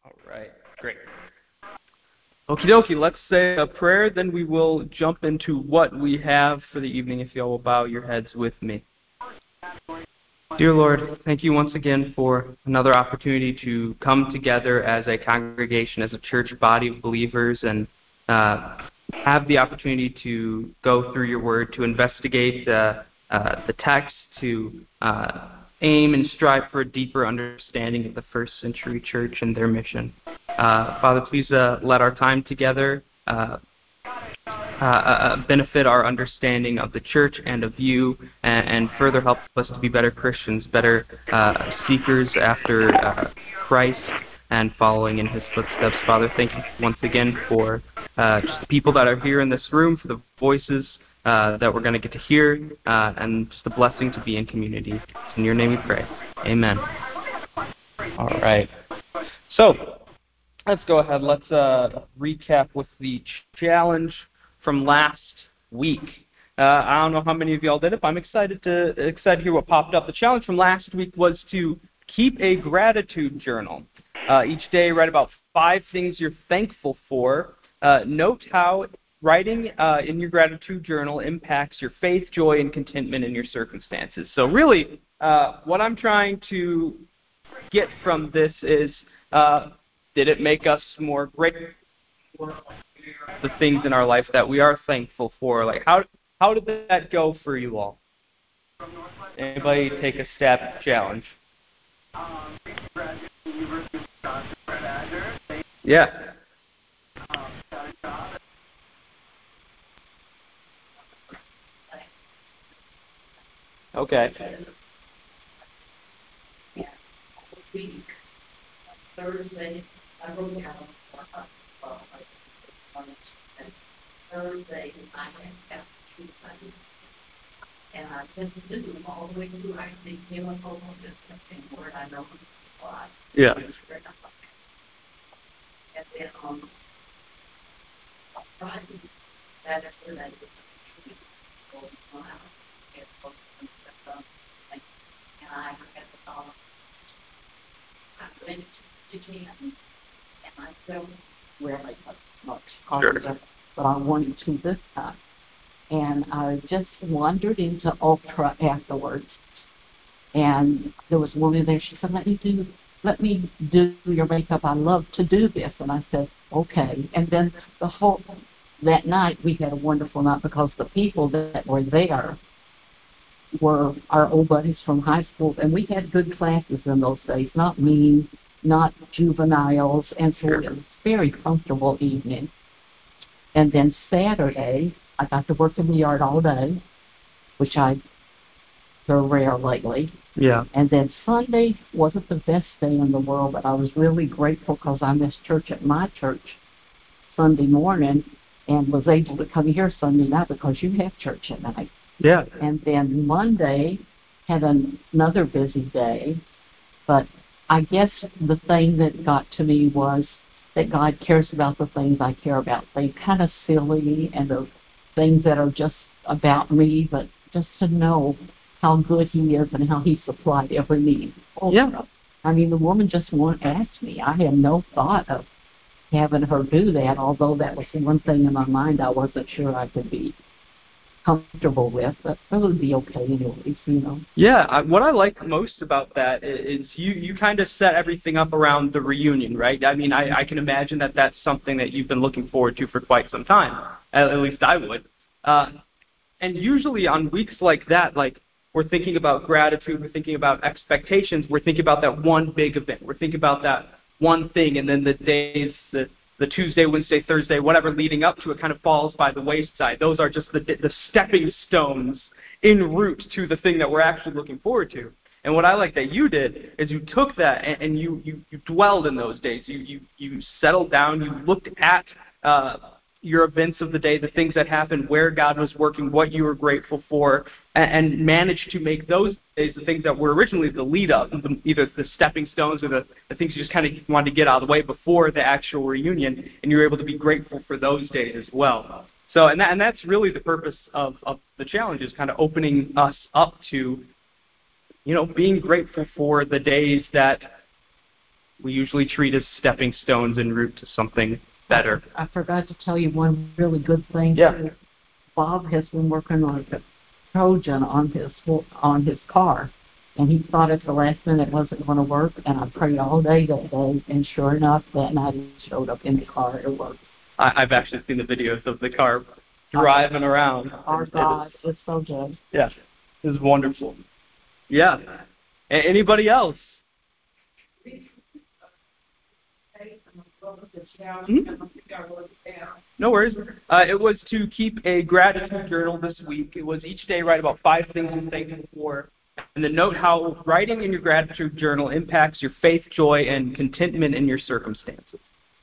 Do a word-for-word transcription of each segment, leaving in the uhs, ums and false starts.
All right, great. Okie dokie, let's say a prayer, then we will jump into what we have for the evening, if you all will bow your heads with me. Dear Lord, thank you once again for another opportunity to come together as a congregation, as a church body of believers, and uh, have the opportunity to go through your word, to investigate uh, uh, the text, to uh, aim and strive for a deeper understanding of the first century church and their mission. Uh, Father, please uh, let our time together uh, uh, uh, benefit our understanding of the church and of you, and, and further help us to be better Christians, better uh, seekers after uh, Christ and following in his footsteps. Father, thank you once again for uh, just the people that are here in this room, for the voices uh, that we're going to get to hear, uh, and just the blessing to be in community. In your name we pray. Amen. All right. So, let's go ahead. Let's uh, recap with the challenge from last week. Uh, I don't know how many of y'all did it, but I'm excited to excited to hear what popped up. The challenge from last week was to keep a gratitude journal. Uh, each day, write about five things you're thankful for. Uh, note how writing uh, in your gratitude journal impacts your faith, joy, and contentment in your circumstances. So really, uh, what I'm trying to get from this is, uh, did it make us more grateful for the things in our life that we are thankful for? Like, how how did that go for you all? Anybody take a stab at the challenge? Yeah. Okay. Thursday, I wrote down Thursday, I had two Sundays. And I just did them all the way through. I think they went over this same word I know a lot. Yeah. And then on um, Friday, that after that, and I had the thought, I went to Japan, and I felt really much confident, but I wanted to this time. And I just wandered into Ultra afterwards, and there was a woman there. She said, "Let me do, let me do your makeup. I love to do this." And I said, "Okay." And then the whole that night we had a wonderful night because the people that were there were our old buddies from high school, and we had good classes in those days. Not mean, not juveniles, and so it was a very comfortable evening. And then Saturday, I got to work in the yard all day, which I very rare lately. Yeah. And then Sunday wasn't the best day in the world, but I was really grateful because I missed church at my church Sunday morning and was able to come here Sunday night because you have church at night. Yeah. And then Monday had an, another busy day, but I guess the thing that got to me was that God cares about the things I care about. They kind of silly and the things that are just about me, but just to know how good he is and how he supplied every need. Oh, yeah. I mean, the woman just won't ask me. I had no thought of having her do that, although that was the one thing in my mind I wasn't sure I could be comfortable with, but it would be okay anyways, you know. Yeah, I, what I like most about that is, is you, you kind of set everything up around the reunion, right? I mean, I, I can imagine that that's something that you've been looking forward to for quite some time. At, at least I would. Uh, and usually on weeks like that, like, we're thinking about gratitude, we're thinking about expectations, we're thinking about that one big event, we're thinking about that one thing, and then the days, the the Tuesday, Wednesday, Thursday, whatever leading up to it kind of falls by the wayside. Those are just the the stepping stones en route to the thing that we're actually looking forward to. And what I like that you did is you took that and, and you, you, you dwelled in those days. You, you, you settled down, you looked at uh, your events of the day, the things that happened, where God was working, what you were grateful for, and, and managed to make those days the things that were originally the lead up, the, either the stepping stones or the, the things you just kind of wanted to get out of the way before the actual reunion, and you were able to be grateful for those days as well. So, and, that, and that's really the purpose of, of the challenge, is kind of opening us up to, you know, being grateful for the days that we usually treat as stepping stones en route to something better. I forgot to tell you one really good thing. Yeah. Too. Bob has been working on a Trojan on his on his car, and he thought at the last minute it wasn't going to work. And I prayed all day that day, and sure enough, that night it showed up in the car. It worked. I, I've actually seen the videos of the car driving around. Our God, it it's so good. Yeah, it was wonderful. Yeah. A- anybody else? Mm-hmm. No worries. Uh, it was to keep a gratitude journal this week. It was each day write about five things you're thankful for, and then note how writing in your gratitude journal impacts your faith, joy, and contentment in your circumstances.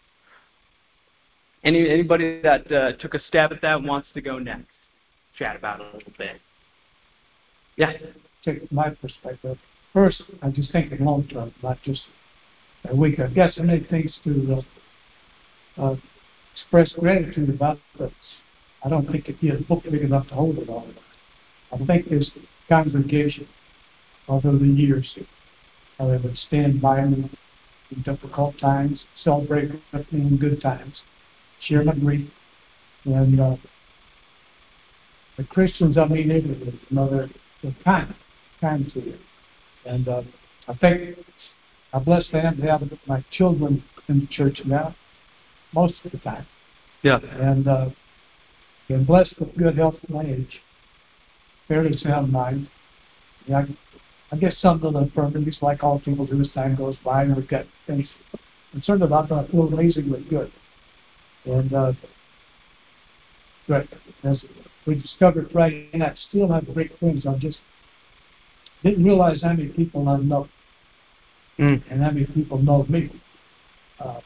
Any anybody that uh, took a stab at that wants to go next? Chat about it a little bit. Yeah. Take my perspective. First, I just think in long term, not just a week. I guess I make things to uh, uh, express gratitude about this. I don't think it'd be a book big enough to hold it all. I think this congregation, over the years, how they would stand by me in difficult times, celebrate with me in good times, share my grief, and uh, the Christians I meet everywhere, you know, they're, they're kind, kind to you. And uh, I think I'm blessed to have, to have my children in the church now, most of the time. Yeah. And uh, been blessed with good health at my age, fairly sound mind. Yeah, I, I guess some of the infirmities, like all people do as time goes by, and we've got things concerned about, but I feel amazingly good. And uh, but as we discovered Friday night, still have great friends. I just didn't realize how many people I know, mm. and how many people know me. Uh,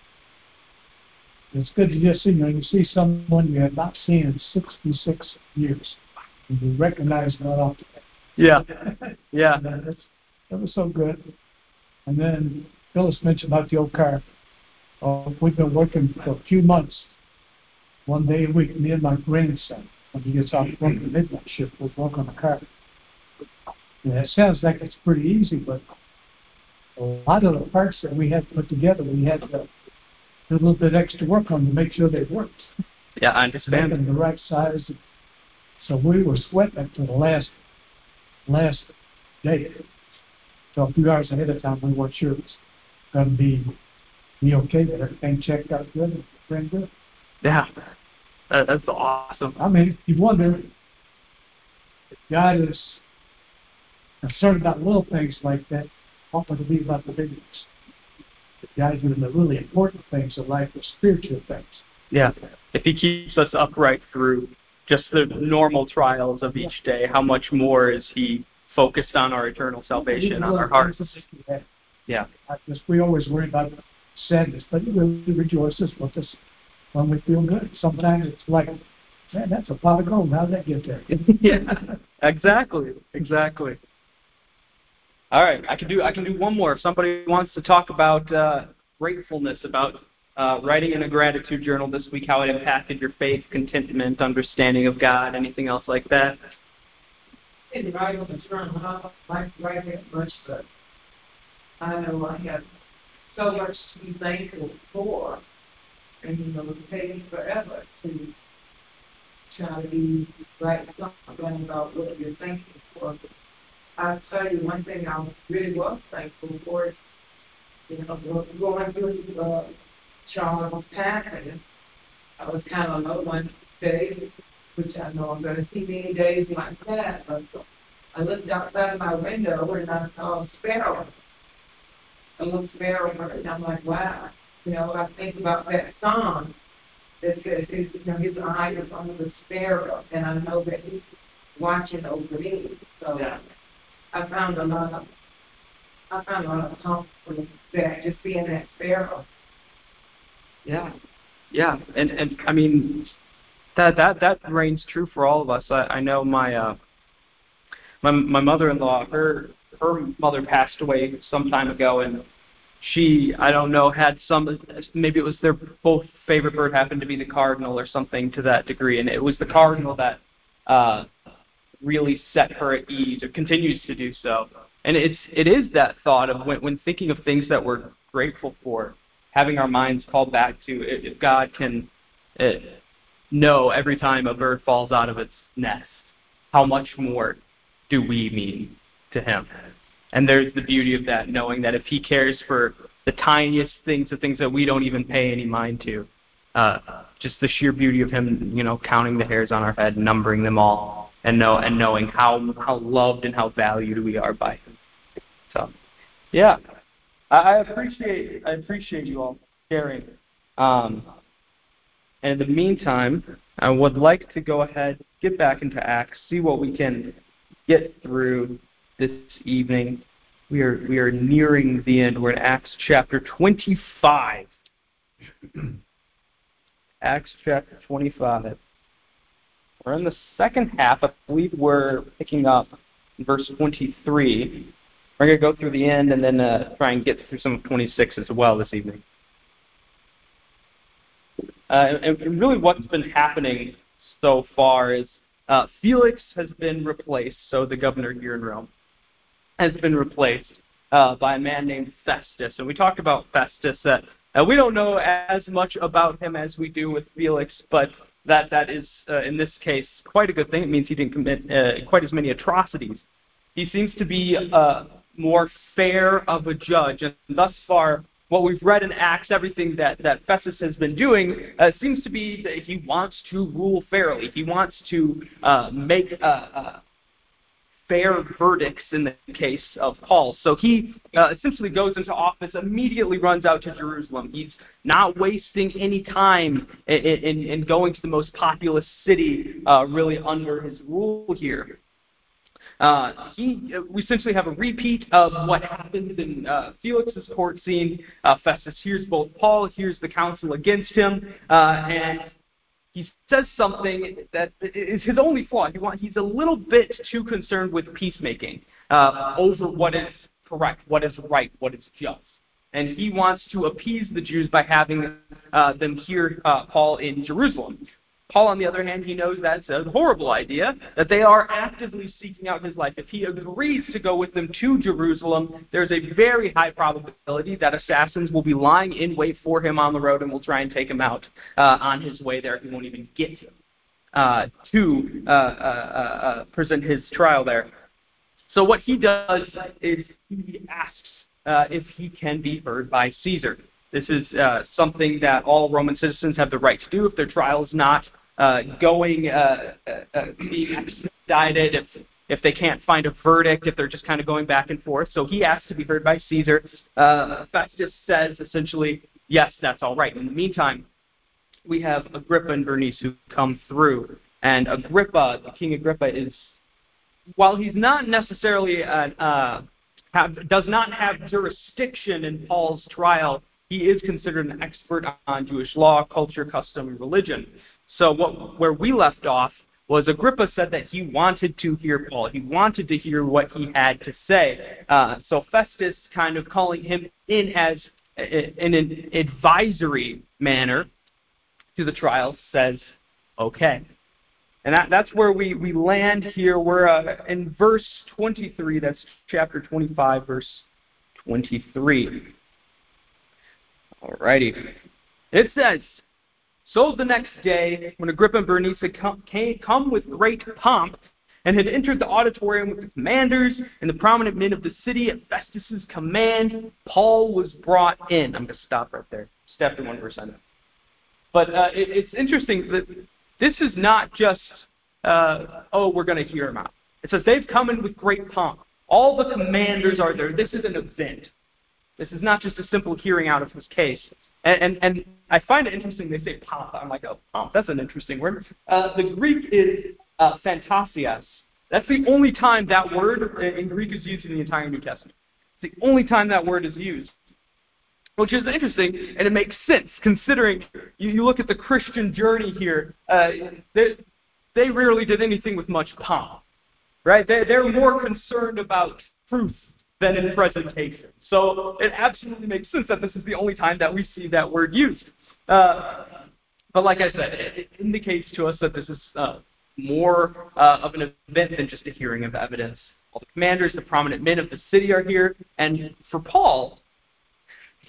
it's good to just see, you know, you see someone you have not seen in sixty-six years, and you recognize them right off the bat. Yeah, yeah. That, that was so good. And then Phyllis mentioned about the old car. Uh, we've been working for a few months, one day a week, me and my grandson, when he gets off work the midnight shift, we'll work on the car. And it sounds like it's pretty easy, but a lot of the parts that we had put together, we had to do a little bit extra work on to make sure they worked. Yeah, I understand. Making the right size. So we were sweating it to the last last day. So a few hours ahead of time, we weren't sure it was going to be, be okay, but everything checked out good and ran good. Yeah, that, that's awesome. I mean, you wonder if God is concerned about little things like that, what would it be about the big ones? If God's doing the really important things in life, the spiritual things. Yeah, if He keeps us upright through just the normal trials of each day, how much more is He focused on our eternal salvation, on our hearts? Yeah. I just, we always worry about sadness, but He really rejoices with us when we feel good. Sometimes it's like, man, that's a pot of gold. How did that get there? Yeah, exactly, exactly. All right, I can do I can do one more. If somebody wants to talk about uh, gratefulness, about uh, writing in a gratitude journal this week, how it impacted your faith, contentment, understanding of God, anything else like that? In writing in a journal, I don't like to write that much, but I know I have so much to be thankful for, and you know, it takes forever to try to be write something about what you're thankful for. I'll tell you one thing I really was thankful for is, you know, going through uh, Charles' passing. I was kind of low one day, which I know I'm going to see many days like that, but I looked outside my window and I saw a sparrow, a little sparrow bird, and I'm like, wow. You know, I think about that song that says, his, you know, his eye is on the sparrow, and I know that he's watching over me. So yeah. I found a lot of, I found a lot of comfort in that, just being that sparrow. Yeah, yeah, and and I mean, that that that reigns true for all of us. I, I know my uh, my my mother-in-law, her her mother passed away some time ago, and she, I don't know, had some, maybe it was their both favorite bird happened to be the cardinal or something to that degree, and it was the cardinal that uh, really set her at ease, or continues to do so. And it's it is that thought of when when thinking of things that we're grateful for, having our minds called back to if God can uh, know every time a bird falls out of its nest, how much more do we mean to him? And there's the beauty of that, knowing that if he cares for the tiniest things, the things that we don't even pay any mind to, uh, just the sheer beauty of him, you know, counting the hairs on our head, numbering them all, and know and knowing how how loved and how valued we are by him. So, yeah, I, I appreciate I appreciate you all sharing. Um, and in the meantime, I would like to go ahead, get back into Acts, see what we can get through this evening. We are we are nearing the end. We're in Acts chapter twenty-five. Acts chapter twenty-five. We're in the second half. I believe we're picking up verse twenty-three. We're going to go through the end and then uh, try and get through some of twenty-six as well this evening. Uh, and, and really what's been happening so far is uh, Felix has been replaced, so the governor here in Rome has been replaced uh, by a man named Festus. And we talked about Festus. Uh, uh, we don't know as much about him as we do with Felix, but that that is, uh, in this case, quite a good thing. It means he didn't commit uh, quite as many atrocities. He seems to be uh, more fair of a judge, and thus far, what we've read in Acts, everything that, that Festus has been doing, uh, seems to be that he wants to rule fairly. He wants to uh, make uh, uh, fair verdicts in the case of Paul. So he uh, essentially goes into office, immediately runs out to Jerusalem. He's not wasting any time in, in, in going to the most populous city uh, really under his rule here. Uh, he, we essentially have a repeat of what happened in uh, Felix's court scene. Uh, Festus hears both Paul, hears the counsel against him, uh, and he says something that is his only flaw. He want, he's a little bit too concerned with peacemaking uh, over what is correct, what is right, what is just. And he wants to appease the Jews by having uh, them hear uh, Paul in Jerusalem. Paul, on the other hand, he knows that's a horrible idea, that they are actively seeking out his life. If he agrees to go with them to Jerusalem, there's a very high probability that assassins will be lying in wait for him on the road and will try and take him out uh, on his way there. He won't even get him uh, to uh, uh, uh, present his trial there. So what he does is he asks uh, if he can be heard by Caesar. This is uh, something that all Roman citizens have the right to do if their trial is not uh, going, uh, uh, being expedited, if, if they can't find a verdict, if they're just kind of going back and forth. So he asks to be heard by Caesar. Uh, Festus says essentially, yes, that's all right. In the meantime, we have Agrippa and Bernice who come through. And Agrippa, the King Agrippa, is, while he's not necessarily, an, uh, have, does not have jurisdiction in Paul's trial, he is considered an expert on Jewish law, culture, custom, and religion. So what, where we left off was Agrippa said that he wanted to hear Paul. He wanted to hear what he had to say. Uh, so Festus, kind of calling him in as a, in an advisory manner to the trial, says, okay. And that, that's where we, we land here. We're uh, in verse twenty-three. That's chapter twenty-five, verse twenty-three. Alrighty. It says, so the next day, when Agrippa and Bernice had come, came, come with great pomp and had entered the auditorium with the commanders and the prominent men of the city at Festus's command, Paul was brought in. I'm going to stop right there. Step in one verse. But uh, it, it's interesting that this is not just, uh, oh, we're going to hear him out. It says they've come in with great pomp. All the commanders are there. This is an event. This is not just a simple hearing out of his case. And, and, and I find it interesting they say pomp. I'm like, oh, pomp, that's an interesting word. Uh, the Greek is uh, phantasias. That's the only time that word in Greek is used in the entire New Testament. It's the only time that word is used, which is interesting, and it makes sense considering you, you look at the Christian journey here. Uh, they, they rarely did anything with much pomp, right? They, they're more concerned about truth than in presentation. So it absolutely makes sense that this is the only time that we see that word used. Uh, but like I said, it, it indicates to us that this is uh, more uh, of an event than just a hearing of evidence. All the commanders, the prominent men of the city are here. And for Paul,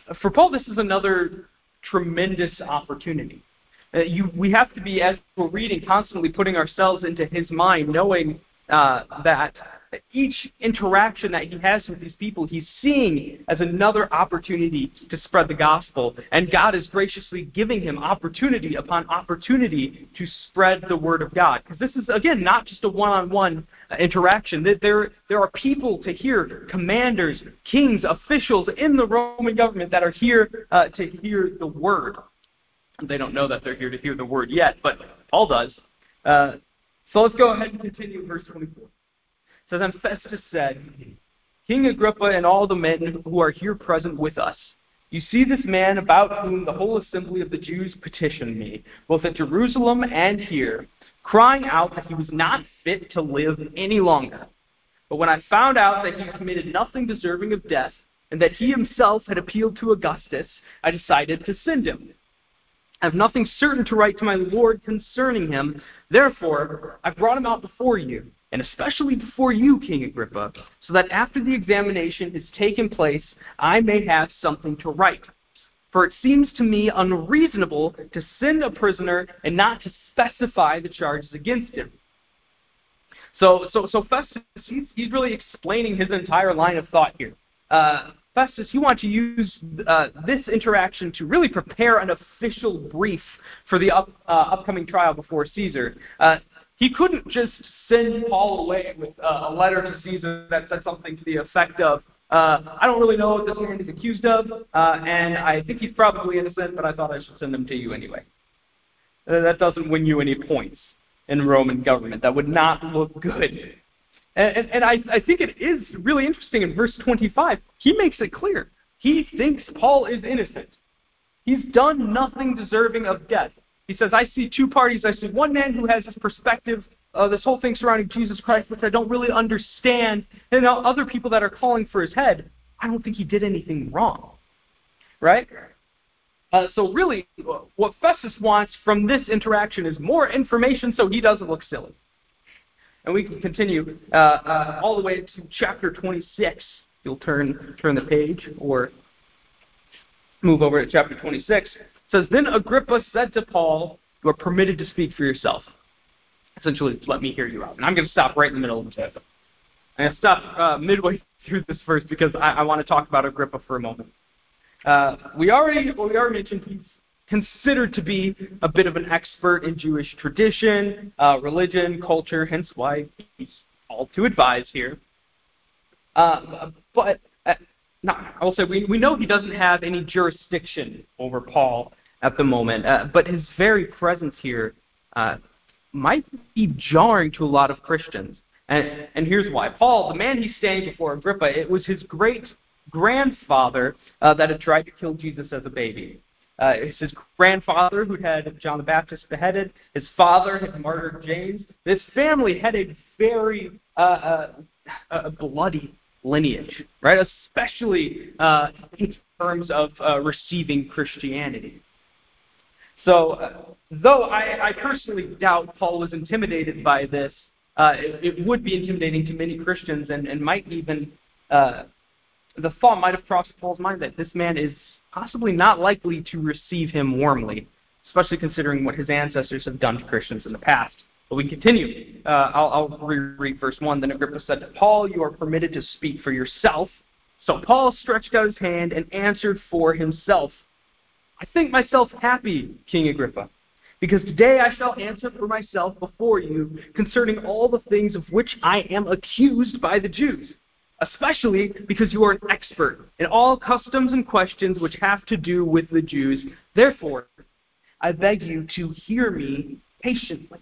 for Paul, this is another tremendous opportunity. Uh, you, we have to be, as we're reading, constantly putting ourselves into his mind, knowing uh, that each interaction that he has with these people, he's seeing as another opportunity to spread the gospel. And God is graciously giving him opportunity upon opportunity to spread the word of God. Because this is, again, not just a one-on-one interaction. There, there are people to hear, commanders, kings, officials in the Roman government that are here uh, to hear the word. They don't know that they're here to hear the word yet, but Paul does. Uh, so let's go ahead and continue verse twenty-four. So then Festus said, King Agrippa and all the men who are here present with us, you see this man about whom the whole assembly of the Jews petitioned me, both at Jerusalem and here, crying out that he was not fit to live any longer. But when I found out that he committed nothing deserving of death, and that he himself had appealed to Augustus, I decided to send him. I have nothing certain to write to my Lord concerning him. Therefore, I brought him out before you, and especially before you, King Agrippa, so that after the examination has taken place, I may have something to write. For it seems to me unreasonable to send a prisoner and not to specify the charges against him. So, so, so Festus, he's, he's really explaining his entire line of thought here. Uh, Festus, you want to use uh, this interaction to really prepare an official brief for the up, uh, upcoming trial before Caesar. Uh, he couldn't just send Paul away with uh, a letter to Caesar that said something to the effect of, uh, I don't really know what this man is accused of, uh, and I think he's probably innocent, but I thought I should send him to you anyway. Uh, that doesn't win you any points in Roman government. That would not look good. And, and, and I, I think it is really interesting in verse twenty-five. He makes it clear. He thinks Paul is innocent. He's done nothing deserving of death. He says, I see two parties. I see one man who has this perspective, uh, this whole thing surrounding Jesus Christ, which I don't really understand, and other people that are calling for his head. I don't think he did anything wrong. Right? Uh, so really, what Festus wants from this interaction is more information so he doesn't look silly. And we can continue uh, uh, all the way to chapter twenty-six. You'll turn turn the page or move over to chapter twenty-six. It says, Then Agrippa said to Paul, you are permitted to speak for yourself. Essentially, let me hear you out. And I'm going to stop right in the middle of the chapter. I'm going to stop uh, midway through this verse because I, I want to talk about Agrippa for a moment. Uh, we already well, we already mentioned he's considered to be a bit of an expert in Jewish tradition, uh, religion, culture, hence why he's called to advise here. Uh, but uh, no, I will say we, we know he doesn't have any jurisdiction over Paul at the moment, uh, but his very presence here uh, might be jarring to a lot of Christians. And, and here's why. Paul, the man he's standing before Agrippa, it was his great-grandfather uh, that had tried to kill Jesus as a baby. Uh, it's his grandfather who'd had John the Baptist beheaded. His father had martyred James. This family had a very uh, uh, a bloody lineage, right? Especially uh, in terms of uh, receiving Christianity. So, uh, though I, I personally doubt Paul was intimidated by this, uh, it, it would be intimidating to many Christians, and, and might even uh, the thought might have crossed Paul's mind that this man is possibly not likely to receive him warmly, especially considering what his ancestors have done to Christians in the past. But we continue. Uh, I'll, I'll reread verse one. Then Agrippa said to Paul, you are permitted to speak for yourself. So Paul stretched out his hand and answered for himself. I think myself happy, King Agrippa, because today I shall answer for myself before you concerning all the things of which I am accused by the Jews, especially because you are an expert in all customs and questions which have to do with the Jews. Therefore, I beg you to hear me patiently.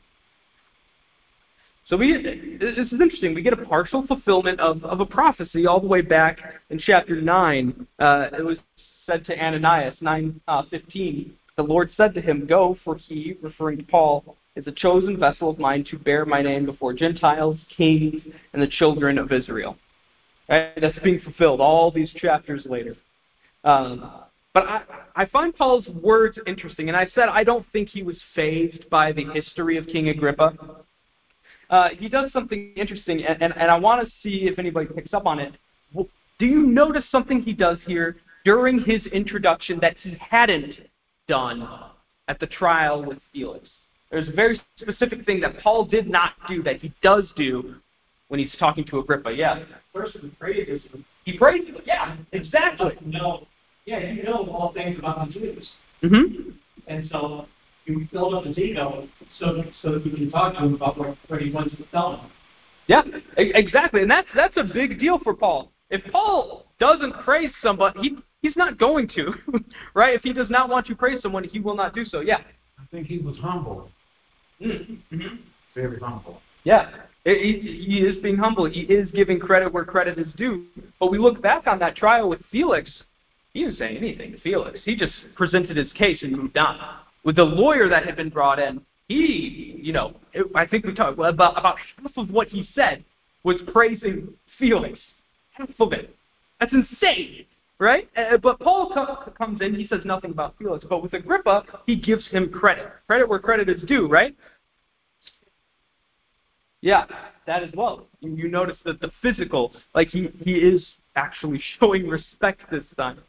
So we, this is interesting. We get a partial fulfillment of, of a prophecy all the way back in chapter nine. Uh, it was said to Ananias, nine fifteen, the Lord said to him, Go, for he, referring to Paul, is a chosen vessel of mine to bear my name before Gentiles, kings, and the children of Israel. Right? That's being fulfilled all these chapters later. Um, but I, I find Paul's words interesting, and I said I don't think he was fazed by the history of King Agrippa. Uh, he does something interesting, and, and, and I want to see if anybody picks up on it. Do you notice something he does here during his introduction that he hadn't done at the trial with Felix. There's a very specific thing that Paul did not do that he does do when he's talking to Agrippa. Yeah. First, he praises him. He praises him. Yeah, exactly. No, yeah, you know all things about the Jews. Mm-hmm. And so you build up his ego so, so that you can talk to him about what, what he wants to tell him. Yeah, e- exactly. And that's, that's a big deal for Paul. If Paul doesn't praise somebody, he, he's not going to, right? If he does not want to praise someone, he will not do so. Yeah. I think he was humble. Mm-hmm. Very humble. Yeah, he, he is being humble. He is giving credit where credit is due. But we look back on that trial with Felix, he didn't say anything to Felix. He just presented his case and moved on. With the lawyer that had been brought in, he, you know, it, I think we talked about, about half of what he said was praising Felix. Half of it. That's insane, right? Uh, but Paul co- comes in, he says nothing about Felix. But with Agrippa, he gives him credit. Credit where credit is due, right? Yeah, that as well. You, you notice that the physical, like he, he is actually showing respect this time.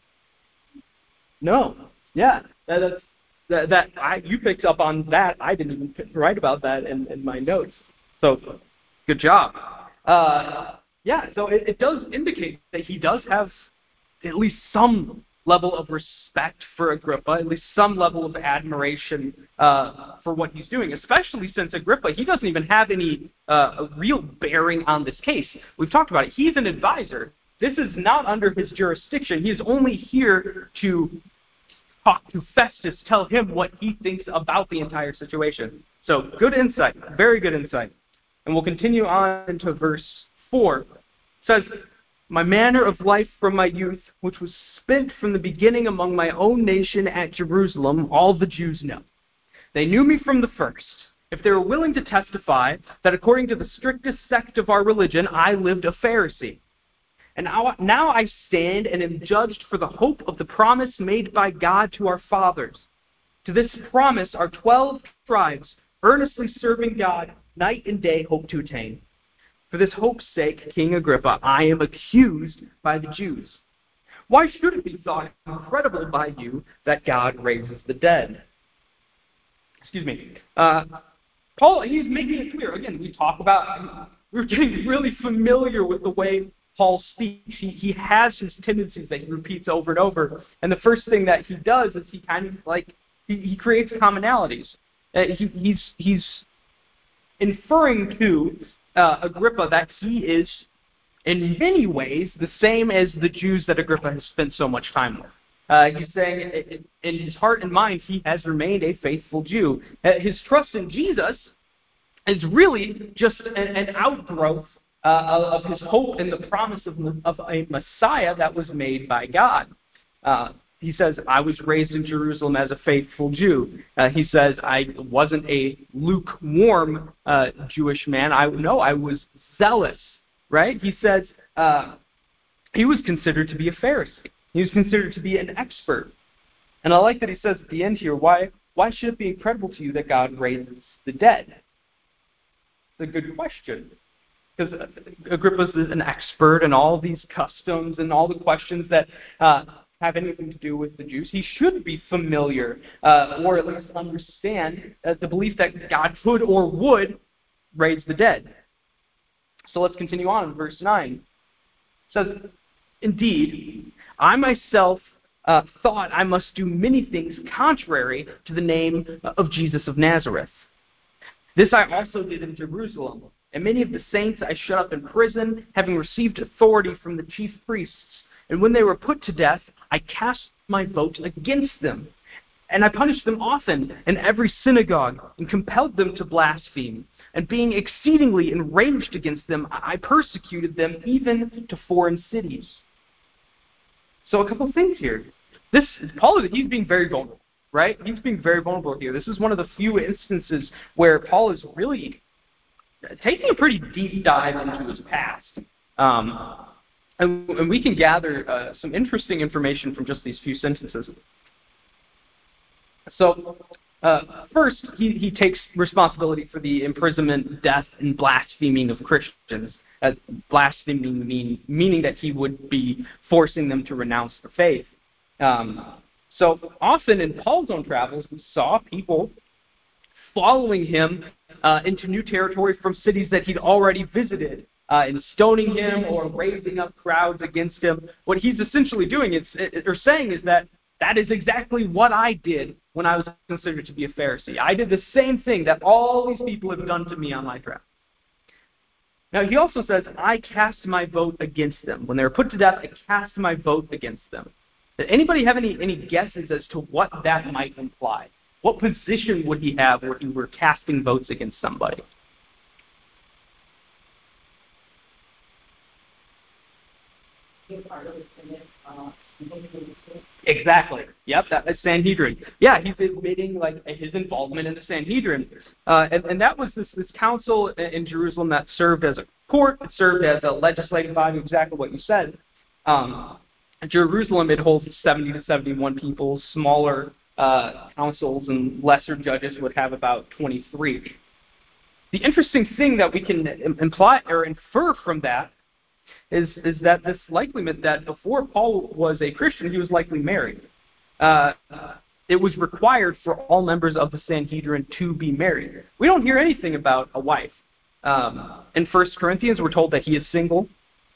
No, yeah, that, that's, that, that I you picked up on that. I didn't even write about that in, in my notes. So, good job. Uh, yeah, so it, it does indicate that he does have at least some level of respect for Agrippa, at least some level of admiration uh, for what he's doing, especially since Agrippa, he doesn't even have any uh, real bearing on this case. We've talked about it. He's an advisor. This is not under his jurisdiction. He is only here to talk to Festus, tell him what he thinks about the entire situation. So good insight, very good insight. And we'll continue on into verse four. It says, "My manner of life from my youth, which was spent from the beginning among my own nation at Jerusalem, all the Jews know. They knew me from the first. If they were willing to testify that according to the strictest sect of our religion, I lived a Pharisee. And now, now I stand and am judged for the hope of the promise made by God to our fathers. To this promise our twelve tribes, earnestly serving God, night and day hope to attain. For this hope's sake, King Agrippa, I am accused by the Jews. Why should it be thought incredible by you that God raises the dead?" Excuse me. Uh, Paul, he's making it clear. Again, we talk about, we're getting really familiar with the way Paul speaks. He, he has his tendencies that he repeats over and over. And the first thing that he does is he kind of like, he, he creates commonalities. Uh, he, he's, he's inferring to uh, Agrippa that he is, in many ways, the same as the Jews that Agrippa has spent so much time with. Uh, he's saying in his heart and mind, he has remained a faithful Jew. Uh, his trust in Jesus is really just an, an outgrowth uh, of his hope in the promise of, of a Messiah that was made by God. Uh, he says, I was raised in Jerusalem as a faithful Jew. Uh, he says, I wasn't a lukewarm uh, Jewish man. I No, I was zealous, right? He says uh, he was considered to be a Pharisee. He was considered to be an expert. And I like that he says at the end here, why, why should it be incredible to you that God raises the dead? It's a good question. Because Agrippa's an expert in all these customs and all the questions that uh, have anything to do with the Jews. He should be familiar, uh, or at least understand uh, the belief that God could or would raise the dead. So let's continue on in verse nine. It says, Indeed, I myself uh, thought I must do many things contrary to the name of Jesus of Nazareth. This I also did in Jerusalem, and many of the saints I shut up in prison, having received authority from the chief priests. And when they were put to death, I cast my vote against them. And I punished them often in every synagogue, and compelled them to blaspheme. And being exceedingly enraged against them, I persecuted them even to foreign cities. So a couple of things here. This Paul, he's being very vulnerable, right? He's being very vulnerable here. This is one of the few instances where Paul is really taking a pretty deep dive into his past. Um, and, and we can gather uh, some interesting information from just these few sentences. So, uh, first, he, he takes responsibility for the imprisonment, death, and blaspheming of Christians. Uh, blaspheming mean, meaning that he would be forcing them to renounce the faith. Um, so often in Paul's own travels, we saw people following him uh, into new territory from cities that he'd already visited, uh, and stoning him or raising up crowds against him. What he's essentially doing is, or saying is that that is exactly what I did when I was considered to be a Pharisee. I did the same thing that all these people have done to me on my travels. Now, he also says, I cast my vote against them. When they were put to death, I cast my vote against them. Does anybody have any, any guesses as to what that might imply? What position would he have where he were casting votes against somebody? Exactly. Yep, that is Sanhedrin. Yeah, he's admitting like his involvement in the Sanhedrin, uh, and, and that was this, this council in Jerusalem that served as a court, it served as a legislative body. Exactly what you said. Um, in Jerusalem, it holds seventy to seventy-one people. Smaller uh, councils and lesser judges would have about twenty-three. The interesting thing that we can imply or infer from that is is that this likely meant that before Paul was a Christian, he was likely married. Uh, it was required for all members of the Sanhedrin to be married. We don't hear anything about a wife. Um, in First Corinthians, we're told that he is single.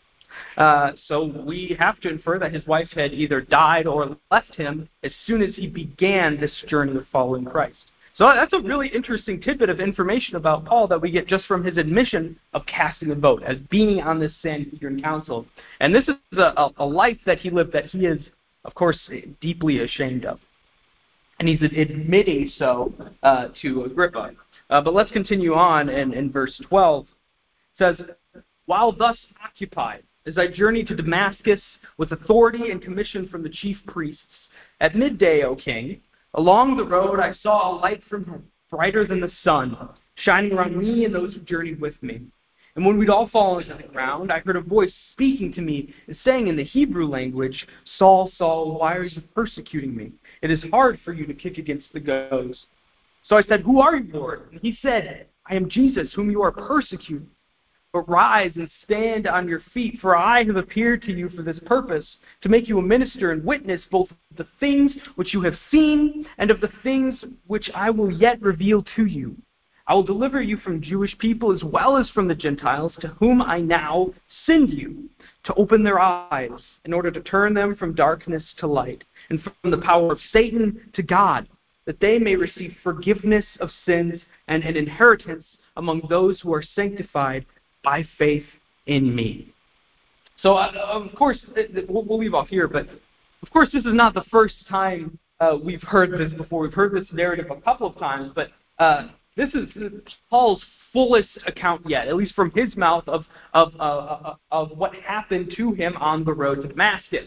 Uh, so we have to infer that his wife had either died or left him as soon as he began this journey of following Christ. So that's a really interesting tidbit of information about Paul that we get just from his admission of casting a vote, as being on this Sanhedrin council. And this is a, a life that he lived that he is, of course, deeply ashamed of. And he's admitting so uh, to Agrippa. Uh, but let's continue on in, in verse twelve. It says, while thus occupied, as I journeyed to Damascus with authority and commission from the chief priests, at midday, O king, along the road I saw a light from heaven, brighter than the sun, shining around me and those who journeyed with me. And when we'd all fallen to the ground, I heard a voice speaking to me and saying in the Hebrew language, Saul, Saul, why are you persecuting me? It is hard for you to kick against the goads. So I said, who are you, Lord? And he said, I am Jesus, whom you are persecuting. But rise and stand on your feet, for I have appeared to you for this purpose, to make you a minister and witness both of the things which you have seen and of the things which I will yet reveal to you. I will deliver you from Jewish people as well as from the Gentiles, to whom I now send you, to open their eyes, in order to turn them from darkness to light, and from the power of Satan to God, that they may receive forgiveness of sins and an inheritance among those who are sanctified by faith in me. So, uh, of course, we'll, we'll leave off here, but of course this is not the first time uh, we've heard this before. We've heard this narrative a couple of times, but uh, this is Paul's fullest account yet, at least from his mouth, of of, uh, of what happened to him on the road to Damascus.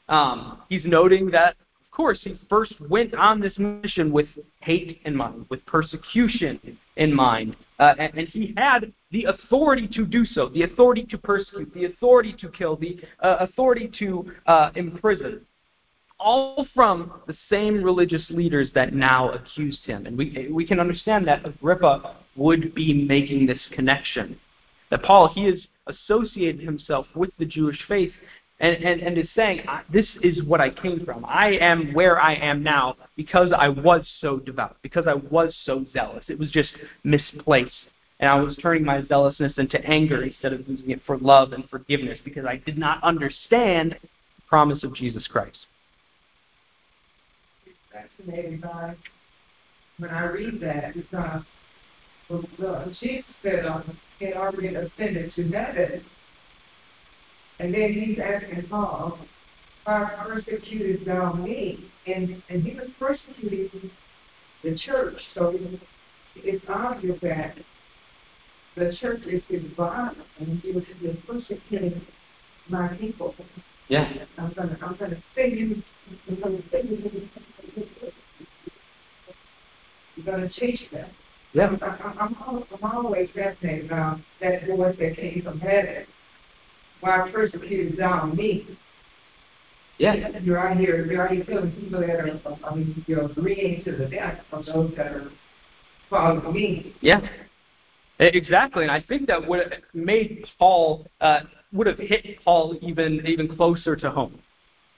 Um, he's noting that, of course, he first went on this mission with hate in mind, with persecution in mind, uh, and, and he had the authority to do so, the authority to persecute, the authority to kill, the uh, authority to uh, imprison, all from the same religious leaders that now accused him. And we we can understand that Agrippa would be making this connection, that Paul, he has associated himself with the Jewish faith, and, and, and is saying, this is what I came from. I am where I am now because I was so devout, because I was so zealous. It was just misplaced. And I was turning my zealousness into anger instead of using it for love and forgiveness, because I did not understand the promise of Jesus Christ. Fascinating, by when I read that, because the Jesus said um, he had already ascended to heaven, and then he's asking Paul, why persecuted thou me? And and he was persecuting the church, so it's obvious that the church is his body, and he was persecuting my people. Yeah. I'm gonna, I'm gonna say you, I'm gonna say you, you're gonna change that. Yeah. I'm, I'm, I'm always fascinated about that voice that came from heaven. Why persecuted thou me? Yeah. You're out here, you're out here killing people that are, I mean, you're agreeing to the death of those that are following me. Yeah. Exactly, and I think that would have made Paul, uh, would have hit Paul even even closer to home.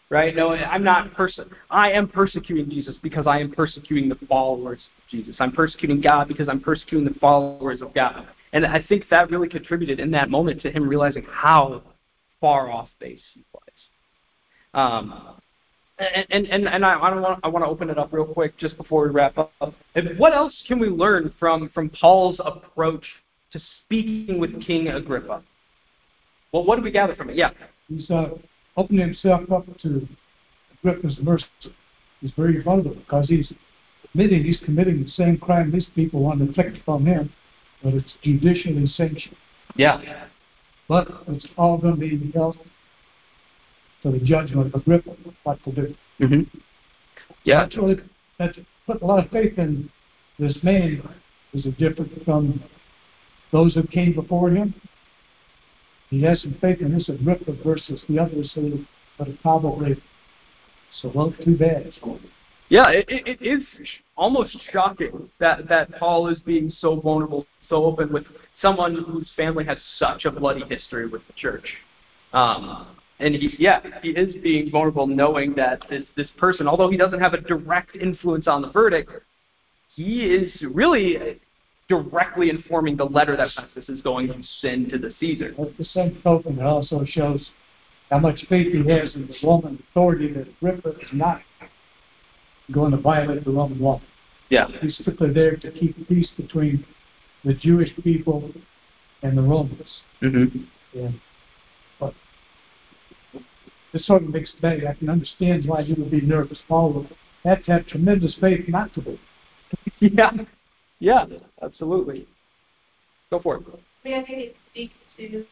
right? No, I'm not perse- I am persecuting Jesus because I am persecuting the followers of Jesus. I'm persecuting God because I'm persecuting the followers of God. And I think that really contributed in that moment to him realizing how far off base he was. Um, and and, and, and I, I, want, I want to open it up real quick just before we wrap up. And what else can we learn from, from Paul's approach to speaking with King Agrippa? Well, what do we gather from it? Yeah. He's uh, opening himself up to Agrippa's mercy. He's very vulnerable because he's admitting he's committing the same crime these people want to inflict upon him, but it's judicially sanctioned. Yeah. But it's all going to be held to the judgment of Agrippa, what to do. Mm-hmm. Yeah. That's really, that's put a lot of faith in this man. Is it different from those who came before him? He has some faith in this Agrippa versus the others who are probably so well too bad. Yeah, it, it, it is almost shocking that, that Paul is being so vulnerable, so open with someone whose family has such a bloody history with the church. Um, and he, yeah, he is being vulnerable knowing that this, this person, although he doesn't have a direct influence on the verdict, he is really directly informing the letter that Festus is going to send to the Caesar. At the same token, it also shows how much faith he has in the Roman authority that Agrippa is not going to violate the Roman law. Yeah. He's strictly there to keep peace between the Jewish people and the Romans. Mm-hmm. Yeah. But it's sort of a mixed bag. I can understand why you would be nervous. Paul would have to have tremendous faith not to be. Yeah. Yeah, absolutely. Go for it. May I maybe speak to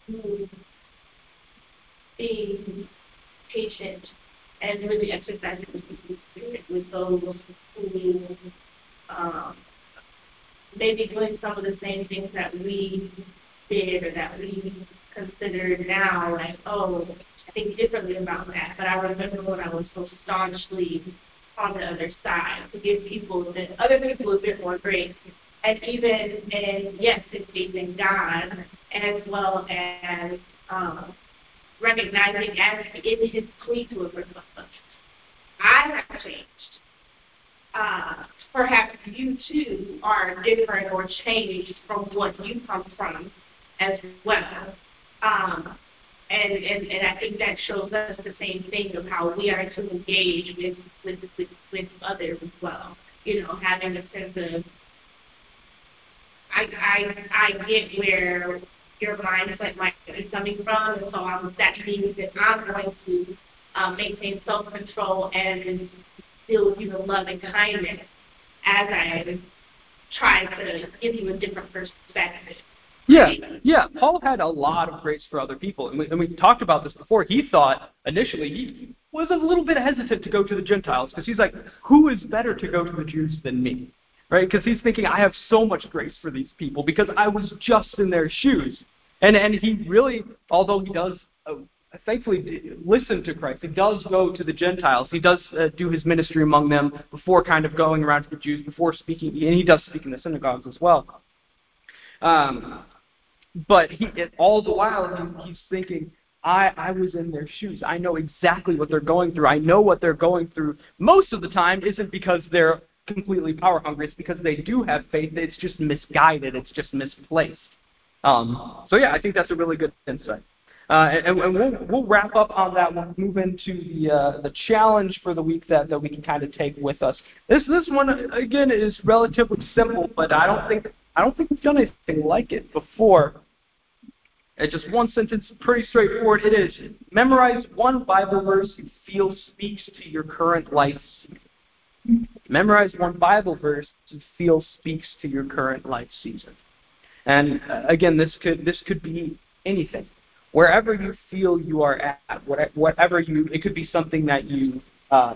being patient and really exercising the spirit with those who um, may be doing some of the same things that we did or that we consider now, like, oh, I think differently about that. But I remember when I was so staunchly on the other side, to give people, the other people a bit more grace. And even in, yes, it's faith in God, as well as um, recognizing as in his plea to Agrippa, I have changed. Uh, perhaps you too are different or changed from what you come from as well. Um, and, and, and I think that shows us the same thing of how we are to engage with, with, with, with others as well. You know, having a sense of, I, I, I get where your mindset might be coming from, and so um, that means that I'm going to uh, maintain self-control and still with you the love and kindness as I try to give you a different perspective. Yeah, yeah. Paul had a lot of grace for other people, and we, and we talked about this before. He thought initially he was a little bit hesitant to go to the Gentiles because he's like, who is better to go to the Jews than me? Right? Because he's thinking, I have so much grace for these people because I was just in their shoes. And and he really, although he does uh, thankfully listen to Christ, he does go to the Gentiles. He does uh, do his ministry among them before kind of going around to the Jews, before speaking, and he does speak in the synagogues as well. Um, but he, all the while, he, he's thinking, I, I was in their shoes. I know exactly what they're going through. I know what they're going through. Most of the time isn't because they're completely power hungry. It's because they do have faith. It's just misguided. It's just misplaced. Um, so yeah, I think that's a really good insight. Uh, and and we'll, we'll wrap up on that. We'll move into the uh, the challenge for the week that, that we can kind of take with us. This this one again is relatively simple, but I don't think I don't think we've done anything like it before. It's just one sentence, pretty straightforward. It is memorize one Bible verse you feel speaks to your current life. Memorize one Bible verse you feel speaks to your current life season. And uh, again, this could this could be anything. Wherever you feel you are at, whatever you, it could be something that you uh,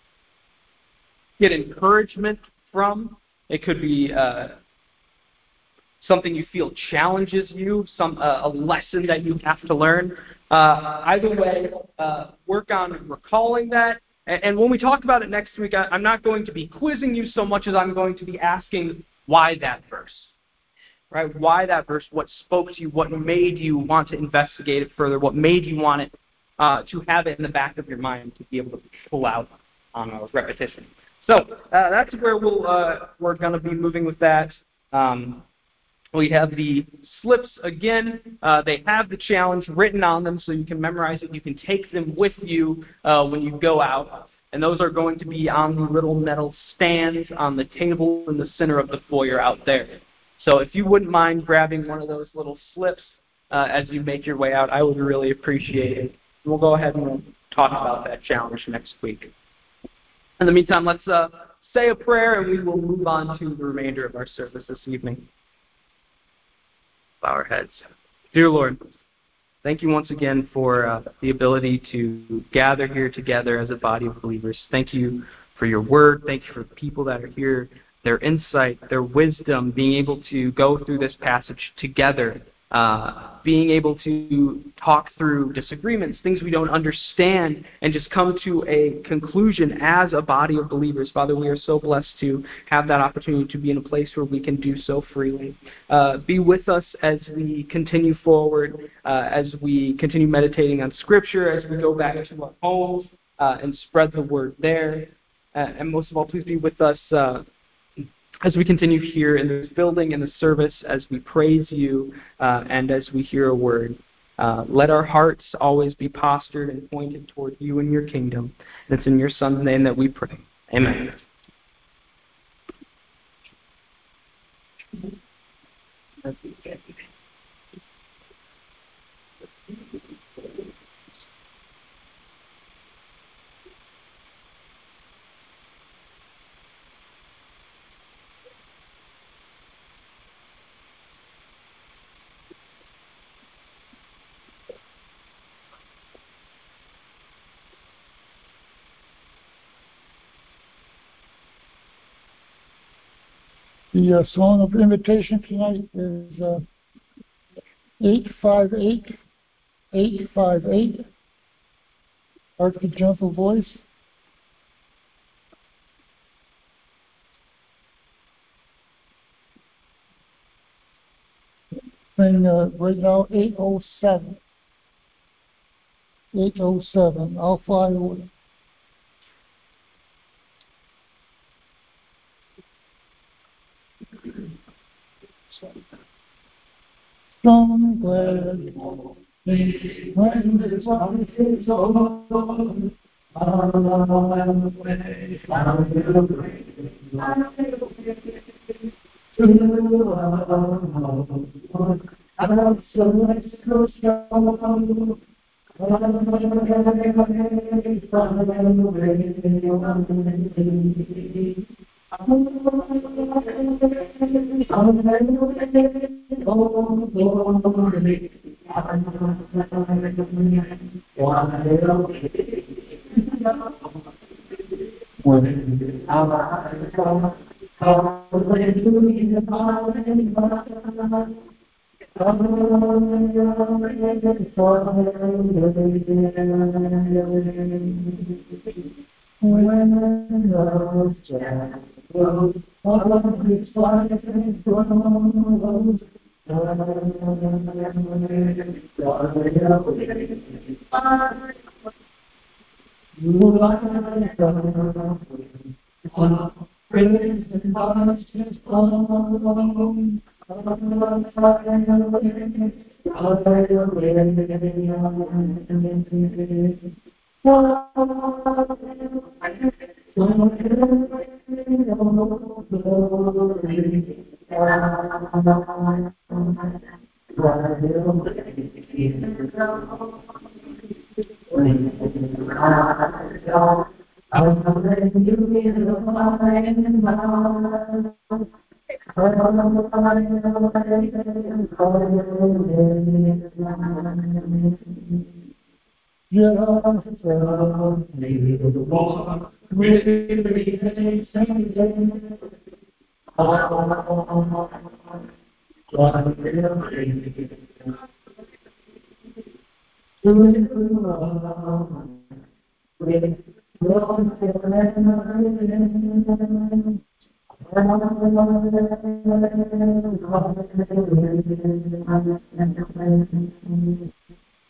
get encouragement from. It could be uh, something you feel challenges you, some uh, a lesson that you have to learn. Uh, either way, uh, work on recalling that. And, and when we talk about it next week, I, I'm not going to be quizzing you so much as I'm going to be asking why that verse. Right? Why that verse? What spoke to you? What made you want to investigate it further? What made you want it uh, to have it in the back of your mind to be able to pull out on a repetition. So uh, that's where we'll, uh, we're going to be moving with that. Um, we have the slips again. Uh, they have the challenge written on them so you can memorize it. You can take them with you uh, when you go out. And those are going to be on the little metal stands on the table in the center of the foyer out there. So if you wouldn't mind grabbing one of those little slips uh, as you make your way out, I would really appreciate it. We'll go ahead and talk about that challenge next week. In the meantime, let's uh, say a prayer and we will move on to the remainder of our service this evening. Bow our heads. Dear Lord, thank you once again for uh, the ability to gather here together as a body of believers. Thank you for your word. Thank you for the people that are here, their insight, their wisdom, being able to go through this passage together, uh, being able to talk through disagreements, things we don't understand, and just come to a conclusion as a body of believers. Father, we are so blessed to have that opportunity to be in a place where we can do so freely. Uh, be with us as we continue forward, uh, as we continue meditating on Scripture, as we go back to our homes uh, and spread the word there. Uh, and most of all, please be with us uh, as we continue here in this building, in the service, as we praise you uh, and as we hear a word. Uh, let our hearts always be postured and pointed toward you and your kingdom. And it's in your Son's name that we pray. Amen. The uh, song of invitation tonight is uh, eight five eight, eight five eight, Hark the Gentle Voice. Thing uh, right now, eight oh seven. eight oh seven, I'll fly away. Somewhere when the sun is over,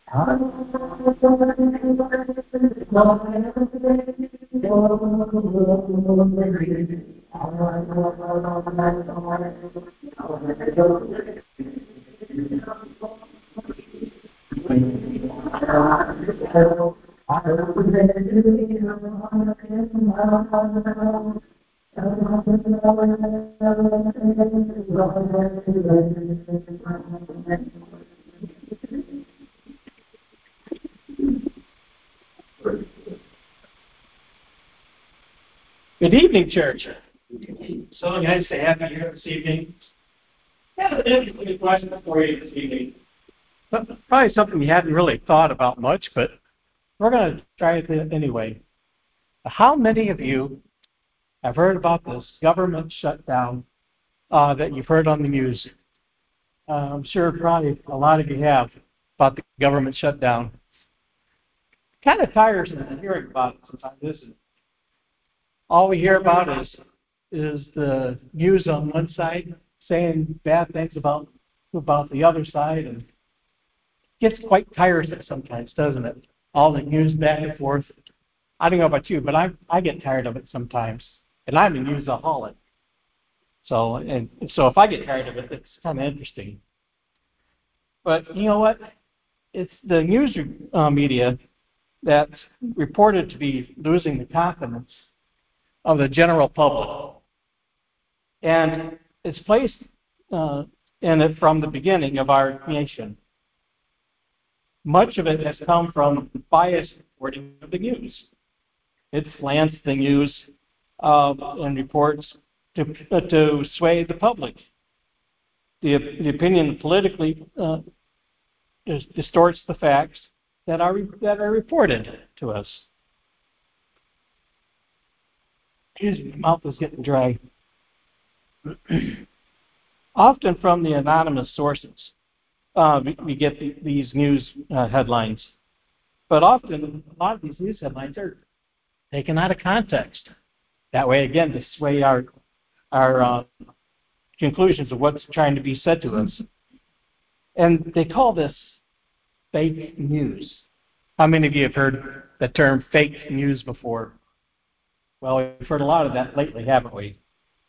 Good evening, church. So nice to have you here this evening. I have an interesting question for you this evening. Probably something you hadn't really thought about much, but we're going to try it anyway. How many of you have heard about this government shutdown uh, that you've heard on the news? Uh, I'm sure probably a lot of you have about the government shutdown. Kind of tiresome hearing about it sometimes, isn't it? All we hear about is is the news on one side saying bad things about about the other side, and it gets quite tiresome sometimes, doesn't it? All the news back and forth. I don't know about you, but I I get tired of it sometimes, and I'm a newsaholic. So and so if I get tired of it, it's kind of interesting. But you know what? It's the news uh, media that's reported to be losing the confidence of the general public. And it's placed uh, in it from the beginning of our nation. Much of it has come from biased reporting of the news. It slants the news uh, and reports to, uh, to sway the public. The, the opinion politically uh, distorts the facts that are, that are reported to us. His mouth is getting dry. Often from the anonymous sources, uh, we, we get the, these news uh, headlines. But often, a lot of these news headlines are taken out of context. That way, again, to sway our, our uh, conclusions of what's trying to be said to us. And they call this fake news. How many of you have heard the term fake news before? Well, we've heard a lot of that lately, haven't we?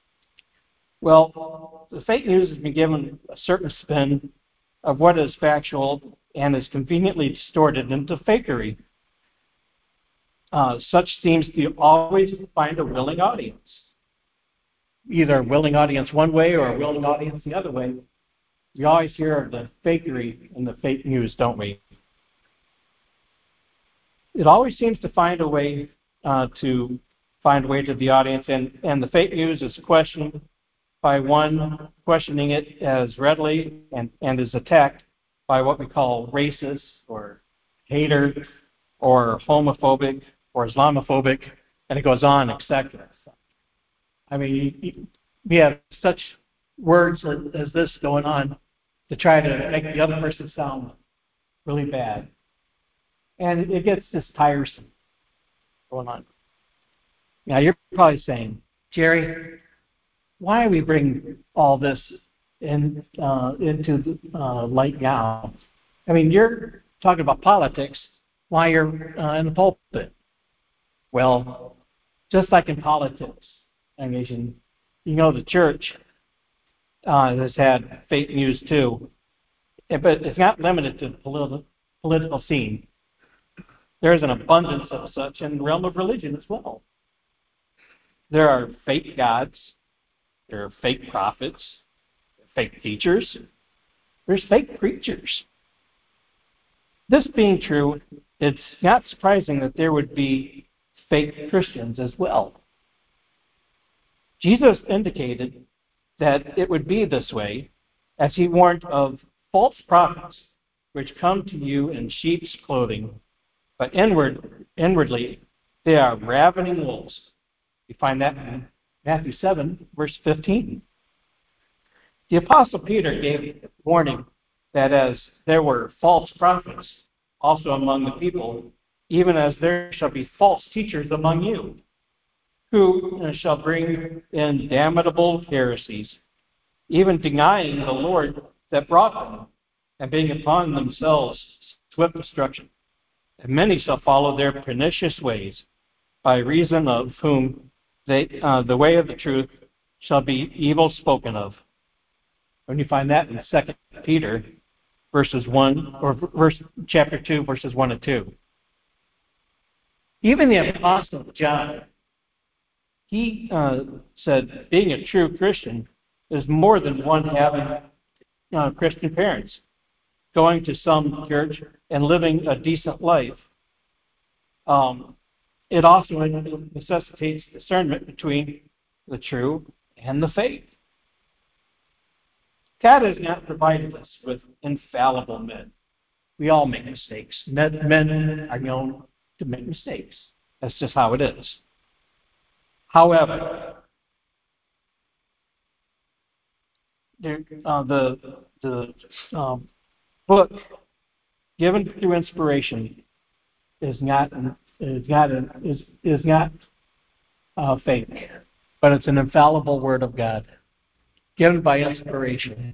Well, the fake news has been given a certain spin of what is factual and is conveniently distorted into fakery. Uh, such seems to always find a willing audience. Either a willing audience one way or a willing audience the other way. We always hear of the fakery in the fake news, don't we? It always seems to find a way uh, to find a way to the audience, and, and the fake news is questioned by one questioning it as readily and, and is attacked by what we call racist or hater or homophobic or Islamophobic, and it goes on, et cetera. I mean, we have such words as this going on to try to make the other person sound really bad. And it gets just tiresome going on. Now, you're probably saying, Jerry, why do we bring all this in, uh, into the, uh, light now? I mean, you're talking about politics while you're uh, in the pulpit. Well, just like in politics, I mean, you know, the church uh, has had fake news too, but it's not limited to the politi- political scene. There's an abundance of such in the realm of religion as well. There are fake gods. There are fake prophets, fake teachers. There's fake preachers. This being true, it's not surprising that there would be fake Christians as well. Jesus indicated that it would be this way, as he warned of false prophets, which come to you in sheep's clothing, but inward, inwardly they are ravening wolves. You find that in Matthew seven, verse fifteen. The Apostle Peter gave warning that as there were false prophets also among the people, even as there shall be false teachers among you, who shall bring in damnable heresies, even denying the Lord that brought them, and being upon themselves swift destruction. And many shall follow their pernicious ways, by reason of whom they, uh, the way of the truth shall be evil spoken of. When you find that in Second Peter, verses one, or verse chapter two, verses one and two. Even the Apostle John, he uh, said, being a true Christian is more than one having uh, Christian parents, going to some church and living a decent life. Um, it also necessitates discernment between the true and the fake. God has not provided us with infallible men. We all make mistakes. Men, men are known to make mistakes. That's just how it is. However, there, uh, the the um, book given through inspiration is not is not is is not uh, fake, but it's an infallible word of God given by inspiration.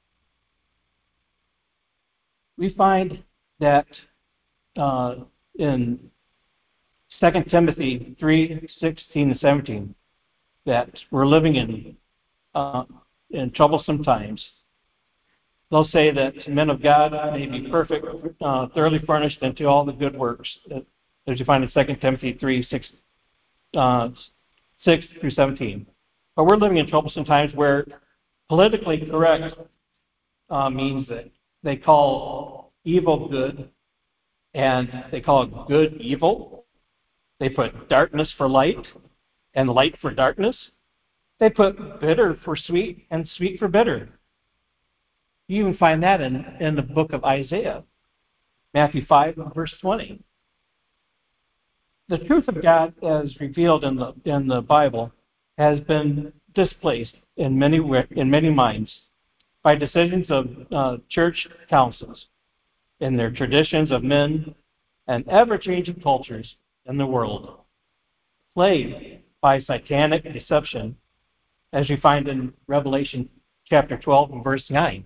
We find that uh, in Second Timothy three sixteen and seventeen that we're living in uh, in troublesome times. They'll say that men of God may be perfect, uh, thoroughly furnished into all the good works, as you find in Second Timothy three six, uh, six through seventeen. But we're living in troublesome times where politically correct uh, means that they call evil good and they call good evil. They put darkness for light and light for darkness. They put bitter for sweet and sweet for bitter. You even find that in, in the book of Isaiah, Matthew five, verse twenty. The truth of God as revealed in the in the Bible has been displaced in many in many minds by decisions of uh, church councils, in their traditions of men, and ever-changing cultures in the world, plagued by satanic deception, as you find in Revelation chapter twelve and verse nine.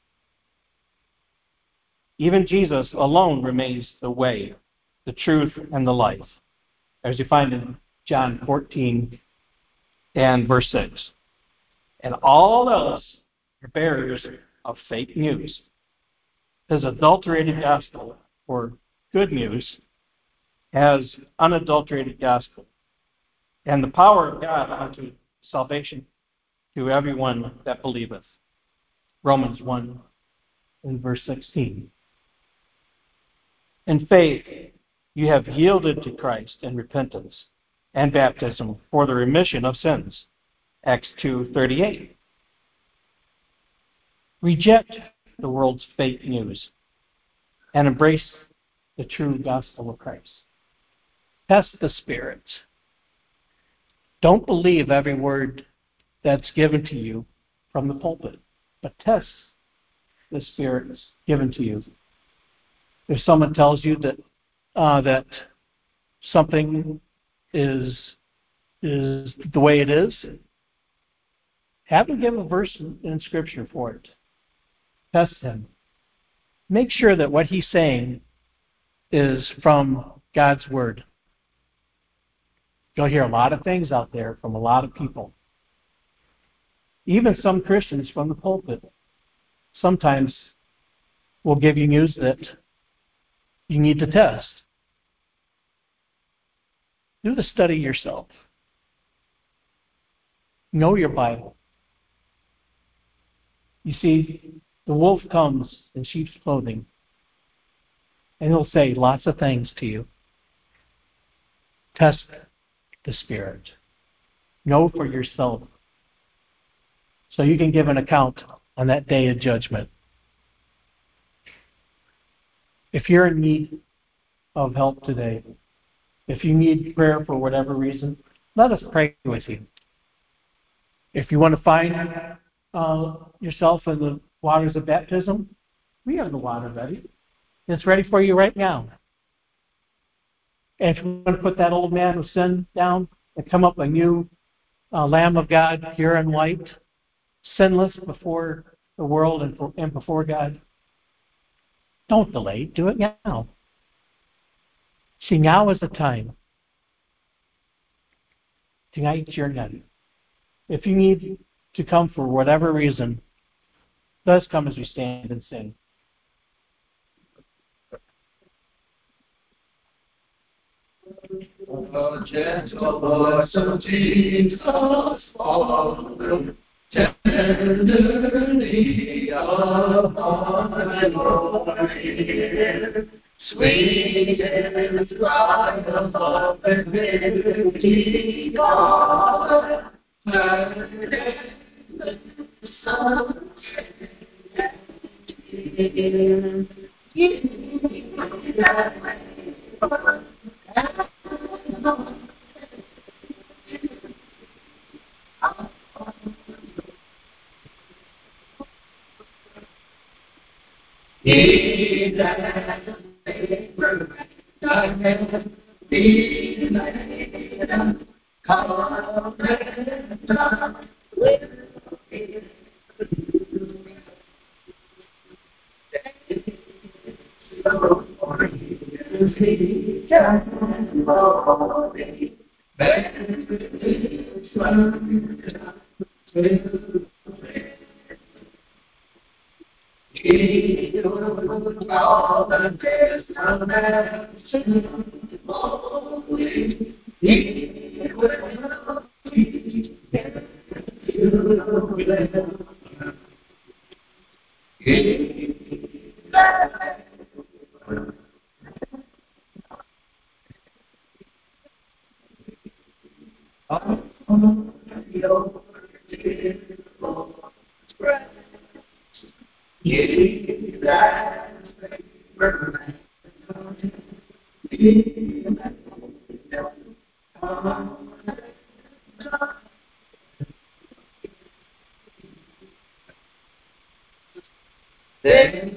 Even Jesus alone remains the way, the truth, and the life, as you find in John fourteen and verse six. And all else are bearers of fake news. His adulterated gospel, or good news, has unadulterated gospel, and the power of God unto salvation to everyone that believeth. Romans one and verse sixteen. In faith, you have yielded to Christ in repentance and baptism for the remission of sins. Acts two thirty-eight. Reject the world's fake news and embrace the true gospel of Christ. Test the spirits. Don't believe every word that's given to you from the pulpit, but test the spirits given to you. If someone tells you that uh, that something is is the way it is, have them give a verse in, in Scripture for it. Test him. Make sure that what he's saying is from God's Word. You'll hear a lot of things out there from a lot of people. Even some Christians from the pulpit sometimes will give you news that you need to test. Do the study yourself. Know your Bible. You see, the wolf comes in sheep's clothing, and he'll say lots of things to you. Test the Spirit. Know for yourself, so you can give an account on that day of judgment. If you're in need of help today, if you need prayer for whatever reason, let us pray with you. If you want to find uh, yourself in the waters of baptism, we have the water ready. It's ready for you right now. And if you want to put that old man of sin down and come up a new uh, Lamb of God, pure and white, sinless before the world and, for, and before God, Don't delay. Do it now. See, now is the time. Tonight's your night. If you need to come for whatever reason, let us come as we stand and sing. The gentle voice of Jesus falling tenderly upon my Lord. Sweet is the cry of love and liberty, God, and the sun. He that labor and be made confident with his he can glory, and his he will all the testaments holy, he will be you will he that on your dear breath. Ye that labor ye that then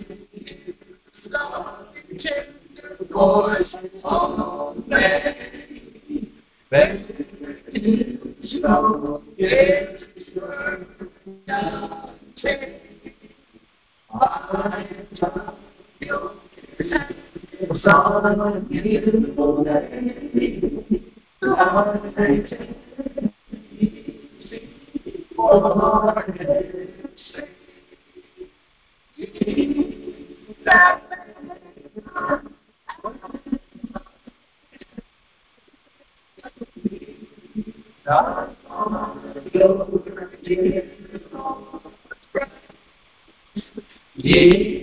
the voice of man, then is no yes, I love you. Son, beautiful lady, Lord, I take easy for that your dear Ye